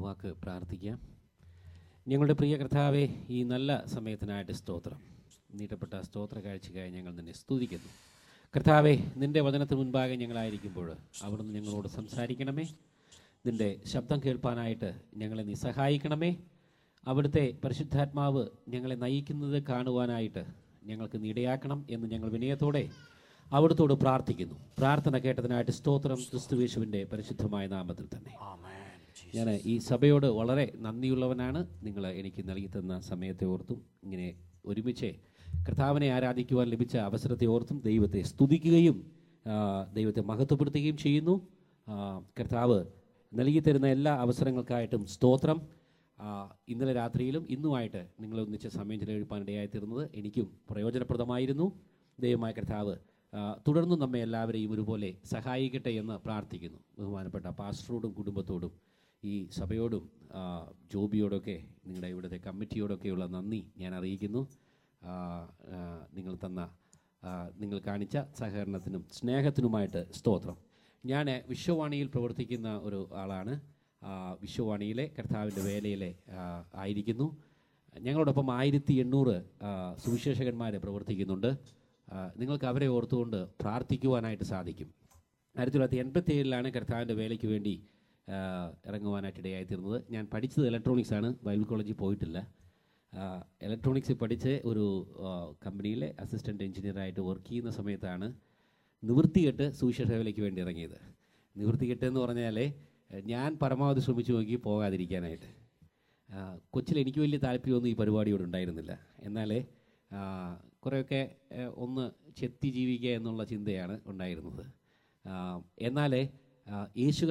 വാക്ക് പ്രാർത്ഥിക്കാം. ഞങ്ങളുടെ പ്രിയ കർത്താവേ, ഈ നല്ല സമയത്തിനായിട്ട് സ്തോത്രം. നീട്ടപ്പെട്ട സ്തോത്ര കാഴ്ചയ്ക്കായി ഞങ്ങൾ നിന്നെ സ്തുതിക്കുന്നു. കർത്താവേ, നിൻ്റെ വചനത്തിന് മുൻപാകെ ഞങ്ങളായിരിക്കുമ്പോൾ അവിടുന്ന് ഞങ്ങളോട് സംസാരിക്കണമേ. നിൻ്റെ ശബ്ദം കേൾപ്പാനായിട്ട് ഞങ്ങളെ നീ സഹായിക്കണമേ. അവിടുത്തെ പരിശുദ്ധാത്മാവ് ഞങ്ങളെ നയിക്കുന്നത് കാണുവാനായിട്ട് ഞങ്ങൾക്ക് നീടയാക്കണം എന്ന് ഞങ്ങൾ വിനയത്തോടെ അവിടുത്തോട് പ്രാർത്ഥിക്കുന്നു. പ്രാർത്ഥന കേട്ടതിനായിട്ട് സ്തോത്രം, ക്രിസ്തുയേശുവിൻ്റെ പരിശുദ്ധമായ നാമത്തിൽ തന്നെ. ഞാൻ ഈ സഭയോട് വളരെ നന്ദിയുള്ളവനാണ്. നിങ്ങൾ എനിക്ക് നൽകി തന്ന സമയത്തെ ഓർത്തും ഇങ്ങനെ ഒരുമിച്ച് കർത്താവിനെ ആരാധിക്കുവാൻ ലഭിച്ച അവസരത്തെ ഓർത്തും ദൈവത്തെ സ്തുതിക്കുകയും ദൈവത്തെ മഹത്വപ്പെടുത്തുകയും ചെയ്യുന്നു. കർത്താവ് നൽകിത്തരുന്ന എല്ലാ അവസരങ്ങൾക്കായിട്ടും സ്തോത്രം. ഇന്നലെ രാത്രിയിലും ഇന്നുമായിട്ട് നിങ്ങളൊന്നിച്ച് സമയം ചെലവഴിപ്പാനിടയായി തീർന്നത് എനിക്കും പ്രയോജനപ്രദമായിരുന്നു. ദൈവമായ കർത്താവ് തുടർന്നും നമ്മെ എല്ലാവരെയും ഒരുപോലെ സഹായിക്കട്ടെ എന്ന് പ്രാർത്ഥിക്കുന്നു. ബഹുമാനപ്പെട്ട പാസ്റ്ററോടും കുടുംബത്തോടും ഈ സഭയോടും ജോബിയോടൊക്കെ നിങ്ങളുടെ ഇവിടുത്തെ കമ്മിറ്റിയോടൊക്കെയുള്ള നന്ദി ഞാൻ അറിയിക്കുന്നു. നിങ്ങൾ കാണിച്ച സഹകരണത്തിനും സ്നേഹത്തിനുമായിട്ട് സ്തോത്രം. ഞാൻ വിശ്വവാണിയിൽ പ്രവർത്തിക്കുന്ന ഒരു ആളാണ്. വിശ്വവാണിയിലെ കർത്താവിൻ്റെ വേലയിലെ ആയിരിക്കുന്നു. ഞങ്ങളോടൊപ്പം 1800 സുവിശേഷകന്മാർ പ്രവർത്തിക്കുന്നുണ്ട്. നിങ്ങൾക്ക് അവരെ ഓർത്തുകൊണ്ട് പ്രാർത്ഥിക്കുവാനായിട്ട് സാധിക്കും. 1987 കർത്താവിൻ്റെ വേലയ്ക്ക് വേണ്ടി ഇറങ്ങുവാനായിട്ടിടയായിത്തീർന്നത്. ഞാൻ പഠിച്ചത് ഇലക്ട്രോണിക്സാണ്. ബൈബിൾ കോളേജിൽ പോയിട്ടില്ല. ഇലക്ട്രോണിക്സ് പഠിച്ച് ഒരു കമ്പനിയിലെ അസിസ്റ്റൻറ്റ് എഞ്ചിനീയറായിട്ട് വർക്ക് ചെയ്യുന്ന സമയത്താണ് നിവൃത്തികെട്ട് സുവിശേഷ വേലയ്ക്ക് വേണ്ടി ഇറങ്ങിയത്. നിവൃത്തികെട്ട് എന്ന് പറഞ്ഞാൽ ഞാൻ പരമാവധി ശ്രമിച്ചു നോക്കി പോകാതിരിക്കാനായിട്ട്. കൊച്ചിൽ എനിക്ക് വലിയ താല്പര്യമൊന്നും ഈ പരിപാടിയോട് ഉണ്ടായിരുന്നില്ല. എന്നാൽ കുറേയൊക്കെ ഒന്ന് ചെത്തി ജീവിക്കുക എന്നുള്ള ചിന്തയാണ് ഉണ്ടായിരുന്നത്. എന്നാൽ യേശു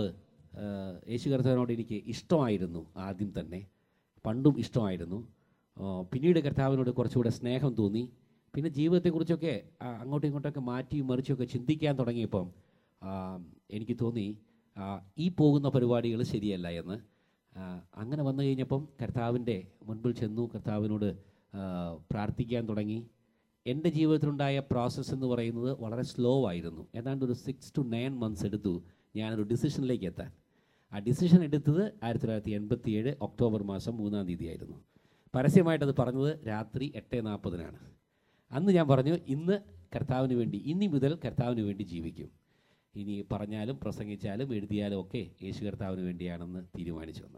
കർത്താവിനോട് എനിക്ക് ഇഷ്ടമായിരുന്നു. ആദ്യം തന്നെ പണ്ടും ഇഷ്ടമായിരുന്നു. പിന്നീട് കർത്താവിനോട് കുറച്ചുകൂടെ സ്നേഹം തോന്നി. പിന്നെ ജീവിതത്തെക്കുറിച്ചൊക്കെ അങ്ങോട്ടും ഇങ്ങോട്ടൊക്കെ മാറ്റി മറിച്ചൊക്കെ ചിന്തിക്കാൻ തുടങ്ങിയപ്പം എനിക്ക് തോന്നി ഈ പോകുന്ന പരിപാടികൾ ശരിയല്ല എന്ന്. അങ്ങനെ വന്നു കഴിഞ്ഞപ്പം കർത്താവിൻ്റെ മുൻപിൽ ചെന്നു, കർത്താവിനോട് പ്രാർത്ഥിക്കാൻ തുടങ്ങി. എൻ്റെ ജീവിതത്തിലുണ്ടായ പ്രോസസ്സ് എന്ന് പറയുന്നത് വളരെ സ്ലോ ആയിരുന്നു. ഏതാണ്ട് ഒരു 6 to 9 months എടുത്തു ഞാനൊരു ഡിസിഷനിലേക്ക് എത്താൻ. ആ ഡിസിഷൻ എടുത്തത് 1987 ഒക്ടോബർ മാസം 3-ാം തീയതി ആയിരുന്നു. പരസ്യമായിട്ടത് പറഞ്ഞത് രാത്രി 8:40 അന്ന് ഞാൻ പറഞ്ഞു, ഇന്ന് കർത്താവിന് വേണ്ടി, ഇനി മുതൽ കർത്താവിന് വേണ്ടി ജീവിക്കും. ഇനി പറഞ്ഞാലും പ്രസംഗിച്ചാലും എഴുതിയാലും ഒക്കെ യേശു കർത്താവിന് വേണ്ടിയാണെന്ന് തീരുമാനിച്ചു വന്ന്.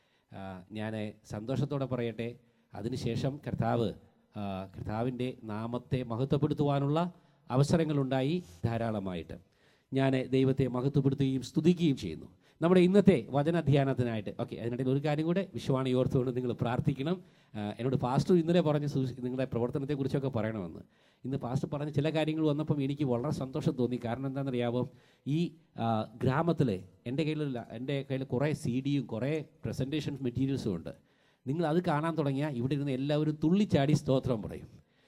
ഞാൻ സന്തോഷത്തോടെ പറയട്ടെ, അതിനുശേഷം കർത്താവിൻ്റെ നാമത്തെ മഹത്വപ്പെടുത്തുവാനുള്ള അവസരങ്ങളുണ്ടായി ധാരാളമായിട്ട്. ഞാൻ ദൈവത്തെ മഹത്വപ്പെടുത്തുകയും സ്തുതിക്കുകയും ചെയ്യുന്നു. നമ്മുടെ ഇന്നത്തെ വചനധ്യാനത്തിനായിട്ട് അതിനിടയിൽ ഒരു കാര്യം കൂടെ വിശ്വാണി ഓർത്തുകൊണ്ട് നിങ്ങൾ പ്രാർത്ഥിക്കണം. എന്നോട് പാസ്റ്റർ ഇന്നലെ പറഞ്ഞ് നിങ്ങളുടെ പ്രവർത്തനത്തെക്കുറിച്ചൊക്കെ പറയണമെന്ന്. ഇന്ന് പാസ്റ്റർ പറഞ്ഞ ചില കാര്യങ്ങൾ വന്നപ്പം എനിക്ക് വളരെ സന്തോഷം തോന്നി. കാരണം എന്താണെന്നറിയാമോ, ഈ ഗ്രാമത്തിൽ എൻ്റെ കയ്യിൽ കുറേ CD-യും കുറേ പ്രസൻറ്റേഷൻ മെറ്റീരിയൽസും ഉണ്ട്. നിങ്ങൾ അത് കാണാൻ തുടങ്ങിയാൽ ഇവിടെ ഇരുന്ന് എല്ലാവരും തുള്ളിച്ചാടി സ്തോത്രം പറയും.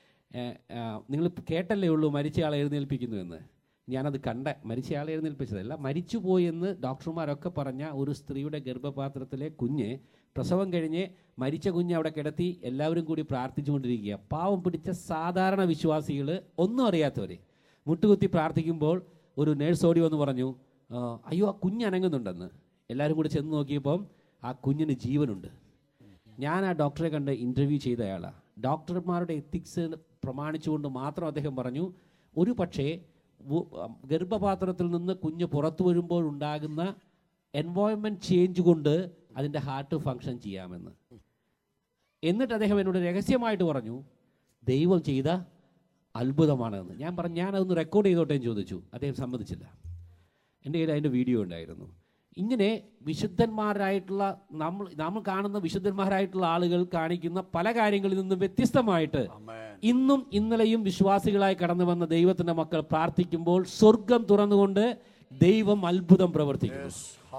നിങ്ങൾ കേട്ടല്ലേ ഉള്ളൂ മരിച്ചയാളെ എഴുന്നേൽപ്പിക്കുന്നു എന്ന്. ഞാനത് മരിച്ചയാളെ എഴുന്നേൽപ്പിച്ചതല്ല, മരിച്ചുപോയി എന്ന് ഡോക്ടർമാരൊക്കെ പറഞ്ഞ ഒരു സ്ത്രീയുടെ ഗർഭപാത്രത്തിലെ കുഞ്ഞ് പ്രസവം കഴിഞ്ഞ് മരിച്ച കുഞ്ഞ് അവിടെ കിടത്തി എല്ലാവരും കൂടി പ്രാർത്ഥിച്ചുകൊണ്ടിരിക്കുക. പാവം പിടിച്ച സാധാരണ വിശ്വാസികൾ, ഒന്നും അറിയാത്തവർ മുട്ടുകുത്തി പ്രാർത്ഥിക്കുമ്പോൾ ഒരു നേഴ്സ് ഓടി വന്ന് പറഞ്ഞു, അയ്യോ ആ കുഞ്ഞ് അനങ്ങുന്നുണ്ടെന്ന്. എല്ലാവരും കൂടി ചെന്ന് നോക്കിയപ്പം ആ കുഞ്ഞിന് ജീവനുണ്ട്. ഞാൻ ആ ഡോക്ടറെ കണ്ട് ഇൻ്റർവ്യൂ ചെയ്ത അയാളാണ്. ഡോക്ടർമാരുടെ എത്തിക്സ് പ്രമാണിച്ചുകൊണ്ട് മാത്രം അദ്ദേഹം പറഞ്ഞു, ഒരു പക്ഷേ ഗർഭപാത്രത്തിൽ നിന്ന് കുഞ്ഞ് പുറത്തു വരുമ്പോഴുണ്ടാകുന്ന എൻവയോൺമെൻറ്റ് ചേഞ്ച് കൊണ്ട് അതിൻ്റെ ഹാർട്ട് ഫങ്ഷൻ ചെയ്യാമെന്ന്. എന്നിട്ട് അദ്ദേഹം എന്നോട് രഹസ്യമായിട്ട് പറഞ്ഞു, ദൈവം ചെയ്ത അത്ഭുതമാണെന്ന്. ഞാൻ പറഞ്ഞു, ഞാനതൊന്ന് റെക്കോർഡ് ചെയ്തോട്ടെ എന്ന് ചോദിച്ചു. അദ്ദേഹം സമ്മതിച്ചില്ല. എൻ്റെ കയ്യിൽ അതിൻ്റെ വീഡിയോ ഉണ്ടായിരുന്നു. ഇങ്ങനെ വിശുദ്ധന്മാരായിട്ടുള്ള നമ്മൾ കാണുന്ന വിശുദ്ധന്മാരായിട്ടുള്ള ആളുകൾ കാണിക്കുന്ന പല കാര്യങ്ങളിൽ നിന്നും വ്യത്യസ്തമായിട്ട് ഇന്നും ഇന്നലെയും വിശ്വാസികളായി കടന്നു വന്ന ദൈവത്തിൻ്റെ മക്കൾ പ്രാർത്ഥിക്കുമ്പോൾ സ്വർഗം തുറന്നുകൊണ്ട് ദൈവം അത്ഭുതം പ്രവർത്തിക്കുന്നു.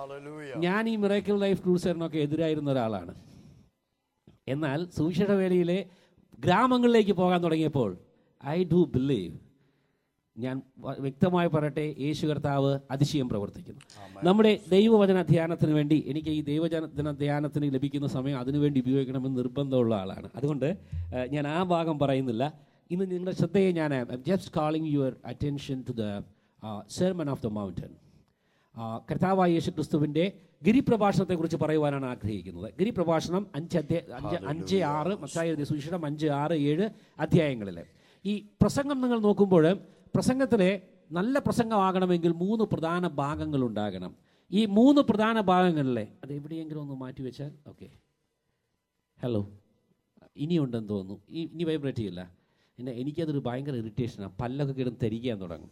ഞാൻ ഈ മിറാക്കിൾ ലൈഫ് ക്രൂസറിനൊക്കെ എതിരായിരുന്ന ഒരാളാണ്. എന്നാൽ സുവിശേഷ വേലയിലെ ഗ്രാമങ്ങളിലേക്ക് പോകാൻ തുടങ്ങിയപ്പോൾ ഐ ഡു ബിലീവ്, ഞാൻ വ്യക്തമായി പറയട്ടെ, യേശു കർത്താവ് അതിശയം പ്രവർത്തിക്കുന്നു. നമ്മുടെ ദൈവവചന ധ്യാനത്തിന് വേണ്ടി എനിക്ക് ഈ ദൈവജന ധ്യാനത്തിന് ലഭിക്കുന്ന സമയം അതിനുവേണ്ടി ഉപയോഗിക്കണമെന്ന് നിർബന്ധമുള്ള ആളാണ്. അതുകൊണ്ട് ഞാൻ ആ ഭാഗം പറയുന്നില്ല. ഇന്ന് നിങ്ങളുടെ ശ്രദ്ധയെ ഞാൻ just calling your attention to the sermon of the mountain. കർത്താവായ യേശു ക്രിസ്തുവിൻ്റെ ഗിരിപ്രഭാഷണത്തെക്കുറിച്ച് പറയുവാനാണ് ആഗ്രഹിക്കുന്നത്. ഗിരിപ്രഭാഷണം 5:6 മത്തായി എഴുതിയ സുവിശേഷം 5, 6, 7 അധ്യായങ്ങളിൽ. ഈ പ്രസംഗം നിങ്ങൾ നോക്കുമ്പോൾ പ്രസംഗത്തിലെ നല്ല പ്രസംഗമാകണമെങ്കിൽ 3 പ്രധാന ഭാഗങ്ങൾ ഉണ്ടാകണം. ഈ 3 പ്രധാന ഭാഗങ്ങളിലെ അത് എവിടെയെങ്കിലും ഒന്ന് മാറ്റിവെച്ചാൽ ഓക്കെ. ഹലോ, ഇനിയുണ്ടെന്ന് തോന്നുന്നു. ഇനി വൈബ്രേറ്റ് ചെയ്യില്ല. എനിക്കതൊരു ഭയങ്കര ഇറിറ്റേഷനാണ്. പല്ലൊക്കെ കിടന്ന് തെരിക്കാൻ തുടങ്ങും.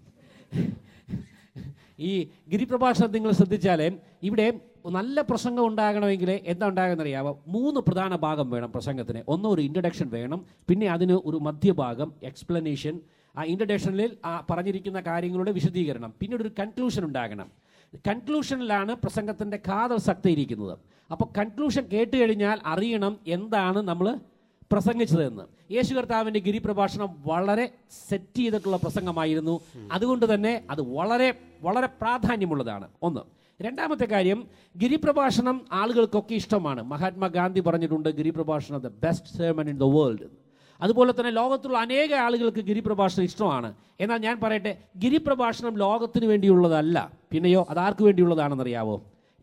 ഈ ഗിരിപ്രഭാഷണം നിങ്ങൾ ശ്രദ്ധിച്ചാലേ ഇവിടെ നല്ല പ്രസംഗം ഉണ്ടാകണമെങ്കിൽ എന്താ ഉണ്ടാകുന്നറിയാമോ? 3 പ്രധാന ഭാഗം വേണം പ്രസംഗത്തിന്. ഒന്ന്, ഒരു ഇൻട്രഡക്ഷൻ വേണം. പിന്നെ അതിന് ഒരു മധ്യഭാഗം, എക്സ്പ്ലനേഷൻ. ആ ഇൻട്രഡക്ഷനിൽ പറഞ്ഞിരിക്കുന്ന കാര്യങ്ങളുടെ വിശദീകരണം. പിന്നീട് ഒരു കൺക്ലൂഷൻ ഉണ്ടാകണം. കൺക്ലൂഷനിലാണ് പ്രസംഗത്തിൻ്റെ കാതൽ ശക്തിയിരിക്കുന്നത്. അപ്പോൾ കൺക്ലൂഷൻ കേട്ട് കഴിഞ്ഞാൽ അറിയണം എന്താണ് നമ്മൾ പ്രസംഗിച്ചതെന്ന്. യേശു കർത്താവിൻ്റെ ഗിരിപ്രഭാഷണം വളരെ സെറ്റ് ചെയ്തിട്ടുള്ള പ്രസംഗമായിരുന്നു. അതുകൊണ്ട് തന്നെ അത് വളരെ വളരെ പ്രാധാന്യമുള്ളതാണ്. ഒന്ന്. രണ്ടാമത്തെ കാര്യം, ഗിരിപ്രഭാഷണം ആളുകൾക്കൊക്കെ ഇഷ്ടമാണ്. മഹാത്മാഗാന്ധി പറഞ്ഞിട്ടുണ്ട്, ഗിരിപ്രഭാഷണം the best sermon in the world. അതുപോലെ തന്നെ ലോകത്തുള്ള അനേക ആളുകൾക്ക് ഗിരിപ്രഭാഷണം ഇഷ്ടമാണ്. എന്നാൽ ഞാൻ പറയട്ടെ, ഗിരിപ്രഭാഷണം ലോകത്തിന് വേണ്ടിയുള്ളതല്ല. പിന്നെയോ അതാർക്ക് വേണ്ടിയുള്ളതാണെന്നറിയാവോ?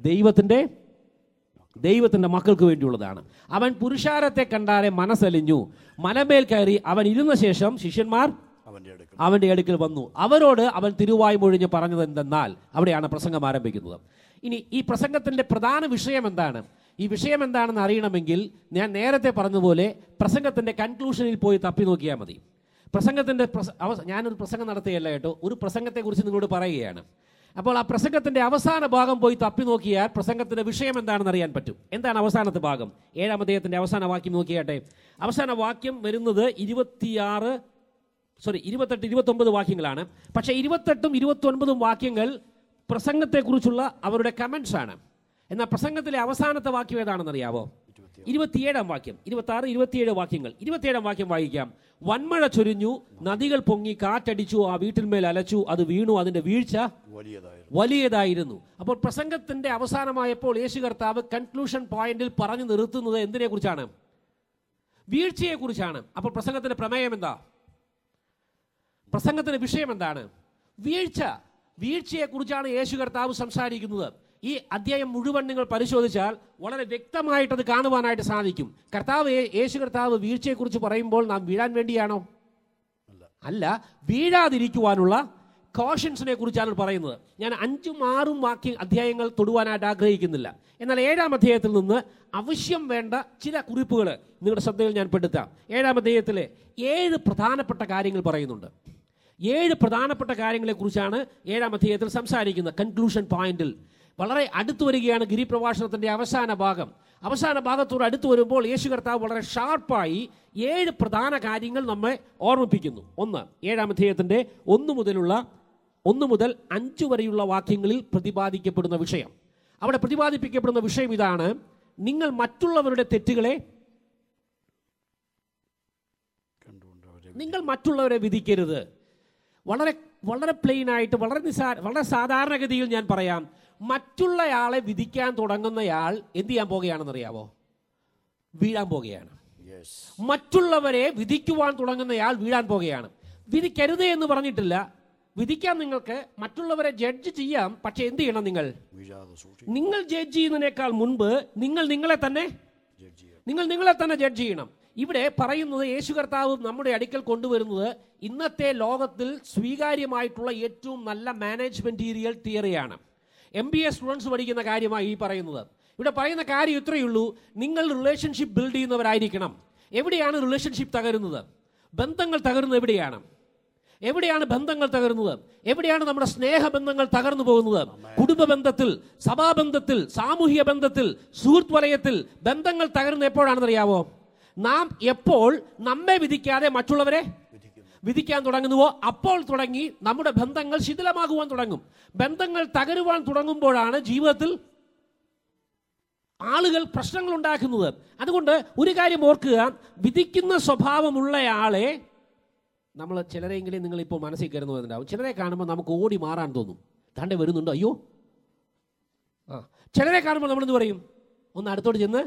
ദൈവത്തിൻ്റെ മക്കൾക്ക് വേണ്ടിയുള്ളതാണ്. അവൻ പുരുഷാരത്തെ കണ്ടാലെ മനസ്സലിഞ്ഞു. മലമേൽ കയറി അവൻ ഇരുന്ന ശേഷം ശിഷ്യന്മാർ അവൻ്റെ അടുക്കൽ വന്നു. അവരോട് അവൻ തിരുവായ് മൊഴിഞ്ഞ് പറഞ്ഞത് എന്തെന്നാൽ, അവിടെയാണ് പ്രസംഗം ആരംഭിക്കുന്നത്. ഇനി ഈ പ്രസംഗത്തിൻ്റെ പ്രധാന വിഷയം എന്താണ്? ഈ വിഷയം എന്താണെന്ന് അറിയണമെങ്കിൽ ഞാൻ നേരത്തെ പറഞ്ഞതുപോലെ പ്രസംഗത്തിൻ്റെ കൺക്ലൂഷനിൽ പോയി തപ്പി നോക്കിയാൽ മതി. പ്രസംഗത്തിൻ്റെ ഞാനൊരു പ്രസംഗം നടത്തുകയല്ല കേട്ടോ, ഒരു പ്രസംഗത്തെക്കുറിച്ച് നിങ്ങളോട് പറയുകയാണ്. അപ്പോൾ ആ പ്രസംഗത്തിൻ്റെ അവസാന ഭാഗം പോയി തപ്പി നോക്കിയാൽ പ്രസംഗത്തിൻ്റെ വിഷയം എന്താണെന്ന് അറിയാൻ പറ്റും. എന്താണ് അവസാനത്തെ ഭാഗം? 7-ാം അധ്യായത്തിൻ്റെ അവസാന വാക്യം നോക്കിയാട്ടെ. അവസാന വാക്യം വരുന്നത് 28, 29 വാക്യങ്ങളാണ്. പക്ഷേ 28ഉം 29ഉം വാക്യങ്ങൾ പ്രസംഗത്തെക്കുറിച്ചുള്ള അവരുടെ കമൻസ് ആണ്. എന്നാൽ പ്രസംഗത്തിലെ അവസാനത്തെ വാക്യം ഏതാണെന്നറിയാവോ? 27-ാം വാക്യം. 26, 27 വാക്യങ്ങൾ. 27-ാം വാക്യം വായിക്കാം. വൻമഴ ചൊരിഞ്ഞു, നദികൾ പൊങ്ങി, കാറ്റടിച്ചു, ആ വീട്ടിന്മേൽ അലച്ചു, അത് വീണു, അതിന്റെ വീഴ്ച വലിയതായിരുന്നു. അപ്പോൾ പ്രസംഗത്തിന്റെ അവസാനമായപ്പോൾ യേശു കർത്താവ് കൺക്ലൂഷൻ പോയിന്റിൽ പറഞ്ഞു നിർത്തുന്നത് എന്തിനെ കുറിച്ചാണ്? വീഴ്ചയെ കുറിച്ചാണ്. അപ്പോൾ പ്രസംഗത്തിന്റെ പ്രമേയം എന്താ? പ്രസംഗത്തിന്റെ വിഷയം എന്താണ്? വീഴ്ചയെ കുറിച്ചാണ് യേശു കർത്താവ് സംസാരിക്കുന്നത്. ഈ അധ്യായം മുഴുവൻ നിങ്ങൾ പരിശോധിച്ചാൽ വളരെ വ്യക്തമായിട്ടത് കാണുവാനായിട്ട് സാധിക്കും. യേശു കർത്താവ് വീഴ്ചയെക്കുറിച്ച് പറയുമ്പോൾ നാം വീഴാൻ വേണ്ടിയാണോ? അല്ല, വീഴാതിരിക്കുവാനുള്ള കോഷൻസിനെ കുറിച്ചാണ് പറയുന്നത്. ഞാൻ 5ഉം 6ഉം അധ്യായങ്ങൾ തൊടുവാനായിട്ട് ആഗ്രഹിക്കുന്നില്ല. എന്നാൽ 7-ാം അധ്യായത്തിൽ നിന്ന് ആവശ്യം വേണ്ട ചില കുറിപ്പുകൾ നിങ്ങളുടെ ശ്രദ്ധയിൽ ഞാൻ പെടുത്താം. 7-ാം അധ്യായത്തിലെ 7 പ്രധാനപ്പെട്ട കാര്യങ്ങൾ പറയുന്നുണ്ട്. 7 പ്രധാനപ്പെട്ട കാര്യങ്ങളെക്കുറിച്ചാണ് 7-ാം അധ്യായത്തിൽ സംസാരിക്കുന്നത്. കൺക്ലൂഷൻ പോയിന്റിൽ വളരെ അടുത്തു വരികയാണ് ഗിരിപ്രഭാഷണത്തിൻ്റെ അവസാന ഭാഗം. അവസാന ഭാഗത്തോട് അടുത്തു വരുമ്പോൾ യേശു കർത്താവ് വളരെ ഷാർപ്പായി 7 പ്രധാന കാര്യങ്ങൾ നമ്മെ ഓർമ്മിപ്പിക്കുന്നു. ഒന്ന്, 7-ാം അധ്യായത്തിൻ്റെ 1 മുതൽ 5 വരെയുള്ള വാക്യങ്ങളിൽ പ്രതിപാദിക്കപ്പെടുന്ന വിഷയം. അവിടെ പ്രതിപാദിപ്പിക്കപ്പെടുന്ന വിഷയം ഇതാണ്: നിങ്ങൾ മറ്റുള്ളവരുടെ തെറ്റുകളെ, നിങ്ങൾ മറ്റുള്ളവരെ വിധിക്കരുത്. വളരെ വളരെ പ്ലെയിൻ ആയിട്ട്, വളരെ സാധാരണഗതിയിൽ ഞാൻ പറയാം, മറ്റുള്ളയാളെ വിധിക്കാൻ തുടങ്ങുന്നയാൾ എന്ത് ചെയ്യാൻ പോകുകയാണെന്നറിയാവോ? വീഴാൻ പോകുകയാണ്. മറ്റുള്ളവരെ വിധിക്കുവാൻ തുടങ്ങുന്നയാൾ വീഴാൻ പോകുകയാണ്. വിധിക്കരുത് എന്ന് പറഞ്ഞിട്ടില്ല. വിധിക്കാൻ നിങ്ങൾക്ക്, മറ്റുള്ളവരെ ജഡ്ജ് ചെയ്യാം. പക്ഷെ എന്ത് ചെയ്യണം? നിങ്ങൾ ജഡ്ജ് ചെയ്യുന്നതിനേക്കാൾ മുൻപ് നിങ്ങൾ നിങ്ങളെ തന്നെ ജഡ്ജ് ചെയ്യണം. ഇവിടെ പറയുന്നത്, യേശു കർത്താവ് നമ്മുടെ അടുക്കൽ കൊണ്ടുവരുന്നത് ഇന്നത്തെ ലോകത്തിൽ സ്വീകാര്യമായിട്ടുള്ള ഏറ്റവും നല്ല മാനേജ്മെന്റീരിയൽ തിയറിയാണ്. MBA സ്റ്റുഡൻസ് പഠിക്കുന്ന കാര്യമായി ഈ പറയുന്നത്. ഇവിടെ പറയുന്ന കാര്യം ഇത്രയേ ഉള്ളൂ: നിങ്ങൾ റിലേഷൻഷിപ്പ് ബിൽഡ് ചെയ്യുന്നവരായിരിക്കണം. എവിടെയാണ് റിലേഷൻഷിപ്പ് തകരുന്നത്? ബന്ധങ്ങൾ തകരുന്നത് എവിടെയാണ്? ബന്ധങ്ങൾ തകരുന്നത് എവിടെയാണ്? നമ്മുടെ സ്നേഹബന്ധങ്ങൾ തകർന്നു പോകുന്നത്. കുടുംബ ബന്ധത്തിൽ, സഭാബന്ധത്തിൽ, സാമൂഹിക ബന്ധത്തിൽ, സുഹൃത്ത് വലയത്തിൽ ബന്ധങ്ങൾ തകരുന്നത് എപ്പോഴാണെന്നറിയാവോ? നാം എപ്പോൾ നമ്മെ വിധിക്കാതെ മറ്റുള്ളവരെ വിധിക്കാൻ തുടങ്ങുന്നുവോ അപ്പോൾ തുടങ്ങി നമ്മുടെ ബന്ധങ്ങൾ ശിഥിലമാകുവാൻ തുടങ്ങും. ബന്ധങ്ങൾ തകരുവാൻ തുടങ്ങുമ്പോഴാണ് ജീവിതത്തിൽ ആളുകൾ പ്രശ്നങ്ങൾ ഉണ്ടാക്കുന്നത്. അതുകൊണ്ട് ഒരു കാര്യം ഓർക്കുക: വിധിക്കുന്ന സ്വഭാവമുള്ളയാളെ നമ്മൾ ചിലരെങ്കിലും നിങ്ങളിപ്പോൾ മനസ്സിൽ കയറുന്നുണ്ടാവും. ചിലരെ കാണുമ്പോൾ നമുക്ക് ഓടി മാറാൻ തോന്നും. താണ്ടെ വരുന്നുണ്ടോ, അയ്യോ. ചിലരെ കാണുമ്പോൾ നമ്മളെന്ത് പറയും? ഒന്ന് അടുത്തോട്ട് ചെന്ന്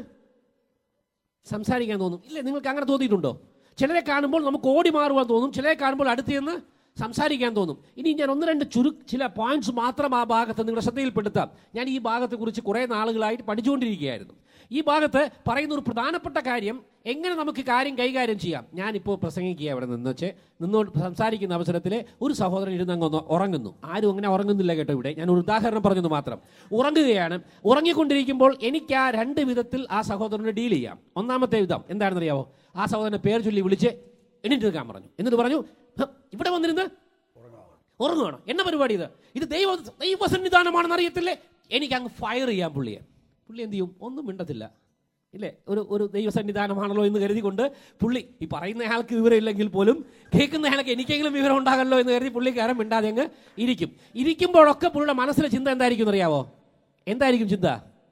സംസാരിക്കാൻ തോന്നും. ഇല്ലേ, നിങ്ങൾക്ക് അങ്ങനെ തോന്നിയിട്ടുണ്ടോ? ചിലരെ കാണുമ്പോൾ നമുക്ക് ഓടി മാറുവാൻ തോന്നും. ചിലരെ കാണുമ്പോൾ അടുത്ത് ചെന്ന് സംസാരിക്കാൻ തോന്നും. ഇനി ഞാൻ ഒന്ന് രണ്ട് ചില പോയിന്റ്സ് മാത്രം ആ ഭാഗത്ത് നിങ്ങളുടെ ശ്രദ്ധയിൽപ്പെടുത്താം. ഞാൻ ഈ ഭാഗത്തെക്കുറിച്ച് കുറേ നാളുകളായിട്ട് പഠിച്ചുകൊണ്ടിരിക്കുകയായിരുന്നു. ഈ ഭാഗത്ത് പറയുന്ന ഒരു പ്രധാനപ്പെട്ട കാര്യം, എങ്ങനെ നമുക്ക് കാര്യം കൈകാര്യം ചെയ്യാം. ഞാനിപ്പോൾ പ്രസംഗിക്കുക അവിടെ നിന്നോട് സംസാരിക്കുന്ന അവസരത്തിൽ ഒരു സഹോദരൻ ഇരുന്ന് അങ്ങ് ഉറങ്ങുന്നു. ആരും അങ്ങനെ ഉറങ്ങുന്നില്ല കേട്ടോ. ഇവിടെ ഞാൻ ഒരു ഉദാഹരണം പറഞ്ഞത് മാത്രം. ഉറങ്ങുകയാണ്. ഉറങ്ങിക്കൊണ്ടിരിക്കുമ്പോൾ എനിക്ക് ആ 2 വിധത്തിൽ ആ സഹോദരനെ ഡീൽ ചെയ്യാം. ഒന്നാമത്തെ വിധം എന്താണെന്നറിയാവോ? ആ സഹോദരനെ പേര് ചൊല്ലി വിളിച്ച് എണീറ്റ് നിൽക്കാൻ പറഞ്ഞു. എന്നിട്ട് പറഞ്ഞു, ഇവിടെ വന്നിരുന്ന് ഉറങ്ങുകയാണ്. എന്ന പരിപാടി ഇത് ദൈവസന്നിധാനമാണെന്ന് അറിയത്തില്ലേ? എനിക്ക് അങ്ങ് ഫയർ ചെയ്യാം പുള്ളിയെ. പുള്ളി എന്ത് ചെയ്യും? ഒന്നും മിണ്ടത്തില്ല. ഇല്ലേ? ഒരു ദൈവസന്നിധാനമാണല്ലോ എന്ന് കരുതിക്കൊണ്ട് പുള്ളി, ഈ പറയുന്ന ആൾക്ക് വിവരം ഇല്ലെങ്കിൽ പോലും കേൾക്കുന്ന ആൾക്ക് എനിക്കെങ്കിലും വിവരം ഉണ്ടാകല്ലോ എന്ന് കരുതി പുള്ളിക്കാരൻ മിണ്ടാതെ അങ്ങ് ഇരിക്കുമ്പോഴൊക്കെ പുള്ളിയുടെ മനസ്സിലെ ചിന്ത എന്തായിരിക്കും അറിയാവോ? എന്തായിരിക്കും ചിന്ത?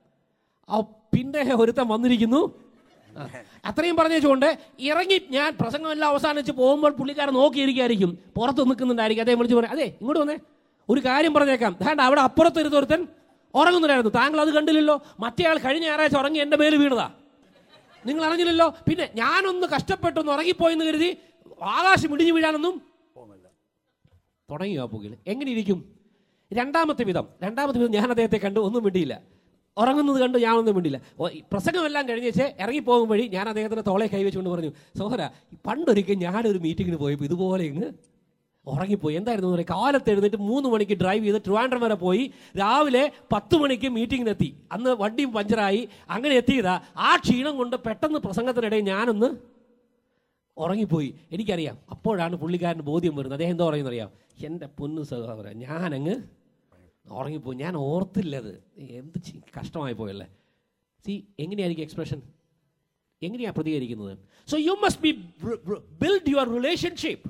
പിന്നെ ഒരുത്തൻ വന്നിരിക്കുന്നു. അത്രയും പറഞ്ഞുകൊണ്ട് ഇറങ്ങി ഞാൻ പ്രസംഗമെല്ലാം അവസാനിച്ച് പോകുമ്പോൾ പുള്ളിക്കാരൻ നോക്കിയിരിക്കായിരിക്കും, പുറത്ത് നിൽക്കുന്നുണ്ടായിരിക്കും. അതേ വിളിച്ച് പറയാം, അതെ ഇങ്ങോട്ട് വന്നേ, ഒരു കാര്യം പറഞ്ഞേക്കാം, ധാണ്ട് അവിടെ അപ്പുറത്തൊരുത്തൻ ഉറങ്ങുന്നുണ്ടായിരുന്നു, താങ്കൾ അത് കണ്ടില്ലല്ലോ, മറ്റേ ആൾ കഴിഞ്ഞ ഞായറാഴ്ച ഉറങ്ങി എൻ്റെ മേൽ വീണതാ, നിങ്ങൾ അറിഞ്ഞില്ലല്ലോ, പിന്നെ ഞാനൊന്ന് കഷ്ടപ്പെട്ടൊന്ന് ഉറങ്ങിപ്പോയെന്ന് കരുതി ആകാശം ഇടിഞ്ഞു വീഴാനൊന്നും തുടങ്ങിയോ ആ പുകിൽ? എങ്ങനെ ഇരിക്കും? രണ്ടാമത്തെ വിധം ഞാൻ അദ്ദേഹത്തെ കണ്ടു, ഒന്നും മിണ്ടിയില്ല. ഉറങ്ങുന്നത് കണ്ട് ഞാനൊന്നും മിണ്ടില്ല. പ്രസംഗമെല്ലാം കഴിഞ്ഞേച്ച് ഇറങ്ങിപ്പോകും വഴി ഞാൻ അദ്ദേഹത്തിൻ്റെ തോളെ കൈവച്ചുകൊണ്ട് പറഞ്ഞു, സഹോദര, പണ്ടൊരിക്കൽ ഞാനൊരു മീറ്റിങ്ങിന് പോയപ്പോൾ ഇതുപോലെ ഇങ്ങ് ഉറങ്ങിപ്പോയി. എന്തായിരുന്നു പറയുക? കാലത്ത് എഴുന്നേറ്റ് 3 മണിക്ക് ഡ്രൈവ് ചെയ്ത് ട്രിവാൻഡ്രം വരെ പോയി, രാവിലെ 10 മണിക്ക് മീറ്റിങ്ങിനെത്തി. അന്ന് വണ്ടിയും പഞ്ചറായി. അങ്ങനെ എത്തിയതാ. ആ ക്ഷീണം കൊണ്ട് പെട്ടെന്ന് പ്രസംഗത്തിനിടയിൽ ഞാനൊന്ന് ഉറങ്ങിപ്പോയി. എനിക്കറിയാം. അപ്പോഴാണ് പുള്ളിക്കാരന് ബോധ്യം വരുന്നത്. അദ്ദേഹം എന്താ പറയുന്നറിയാം? എൻ്റെ പൊന്നു സഹോദര, ഞാനങ്ങ് ഉറങ്ങിപ്പോയി, ഞാൻ ഓർത്തില്ലത്, എന്ത് കഷ്ടമായി പോയല്ലേ. എങ്ങനെയായിരിക്കും എക്സ്പ്രഷൻ? എങ്ങനെയാണ് പ്രതികരിക്കുന്നത്? So you must be build your relationship.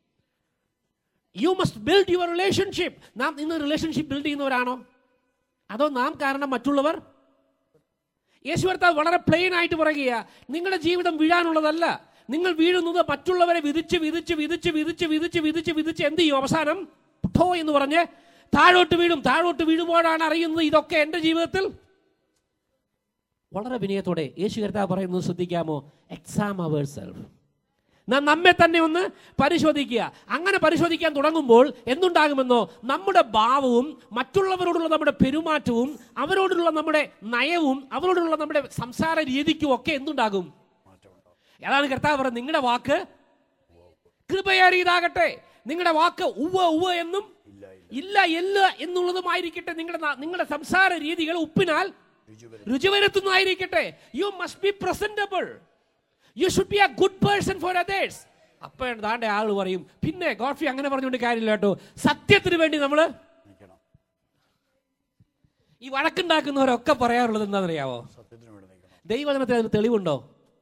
You must build your relationship. നാം ഇന്ന് റിലേഷൻഷിപ്പ് ബിൽഡ് ചെയ്യുന്നവരാണോ? അതോ നാം കാരണം മറ്റുള്ളവർ? യേശു കർത്താവ് വളരെ പ്ലെയിൻ ആയിട്ട് പറയുക, നിങ്ങളുടെ ജീവിതം വീഴാനുള്ളതല്ല. നിങ്ങൾ വീഴുന്നത് മറ്റുള്ളവരെ വിധിച്ച് വിധിച്ച് വിധിച്ച് വിധിച്ച് വിധിച്ച് വിധിച്ച് വിധിച്ച് എന്ത് ചെയ്യും? അവസാനം ഠോ എന്ന് പറഞ്ഞ് താഴോട്ട് വീഴും. താഴോട്ട് വീഴുമ്പോഴാണ് അറിയുന്നത് ഇതൊക്കെ എൻ്റെ ജീവിതത്തിൽ. വളരെ വിനയത്തോടെ യേശു കർത്താവ് പറയുന്നത് ശ്രദ്ധിക്കാമോ? എക്സാം അവർ സെൽഫ്. നാം നമ്മെ തന്നെ ഒന്ന് പരിശോധിക്കുക. അങ്ങനെ പരിശോധിക്കാൻ തുടങ്ങുമ്പോൾ എന്തുണ്ടാകുമെന്നോ? നമ്മുടെ ഭാവവും മറ്റുള്ളവരോടുള്ള നമ്മുടെ പെരുമാറ്റവും അവരോടുള്ള നമ്മുടെ നയവും അവരോടുള്ള നമ്മുടെ സംസാര രീതിക്കും ഒക്കെ എന്തുണ്ടാകും? അതാണ് കർത്താവ് പറയുന്നത്, നിങ്ങളുടെ വാക്ക് കൃപയേറിയതാകട്ടെ, നിങ്ങളുടെ വാക്ക് ഉവ്വ ഉവ്വ എന്നും ഇല്ല എല്ല എന്നുള്ളതുമായിരിക്കട്ടെ, നിങ്ങളുടെ സംസാര രീതികൾ ഉപ്പിനാൽ രുചി വരുത്തുന്നതായിരിക്കട്ടെ. You must be presentable. You should be a good person for others. അപ്പോഴാണ് താണ്ടെ ആൾ പറയും, പിന്നെ ഗോഡ്ഫ്രീ അങ്ങനെ പറഞ്ഞുകൊണ്ട് കാര്യമില്ല കേട്ടോ, സത്യത്തിന് വേണ്ടി നമ്മൾ ഈ വഴക്കുണ്ടാക്കുന്നവരൊക്കെ പറയാറുള്ളത് എന്താണെന്നറിയാവോ? ദൈവവചനത്തിൽ അതിന് തെളിവുണ്ടോ?